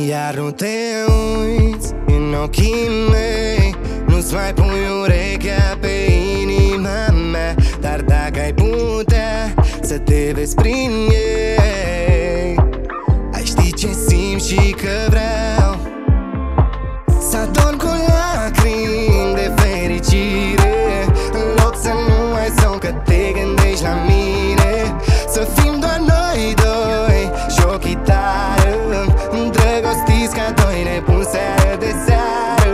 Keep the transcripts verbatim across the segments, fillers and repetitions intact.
Iar nu te uiți în ochii mei, nu-ți mai pui urechea pe inima mea. Dar dacă ai putea să te vezi prin ei, ai ști ce simt și că vreau să adorm cu lacrimi de fericire, în loc să nu mai somn că te gândești la mine. Să fim doar noi doi și o chitară, îndrăgostiți ca doi nebuni seară de seară.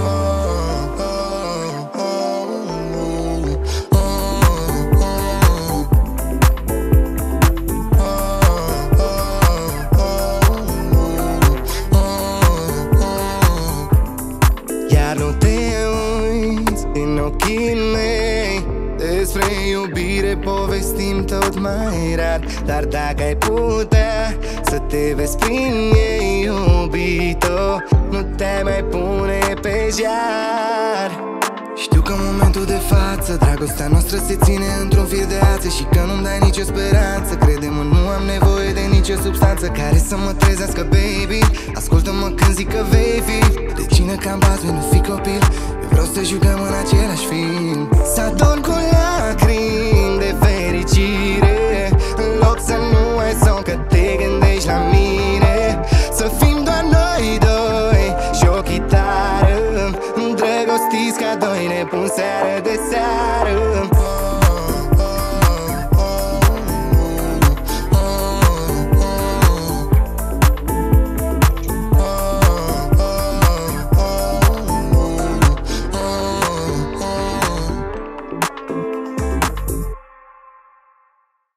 Iar nu te uiți în ochii mei, despre iubire povestim tot mai rar. Dar dacă ai putea să te vezi prin ei, iubito, nu te mai pune pe jar. Știu că în momentul de față dragostea noastră se ține într-un fir de ață și că nu-mi dai nicio speranță. Crede-mă, nu am nevoie de nicio substanță care să mă trezească, baby. Ascultă-mă când zic că vei fi regină ca în Batman, nu fi copil. Eu vreau să jucăm în același film, să adorm cu lacrimi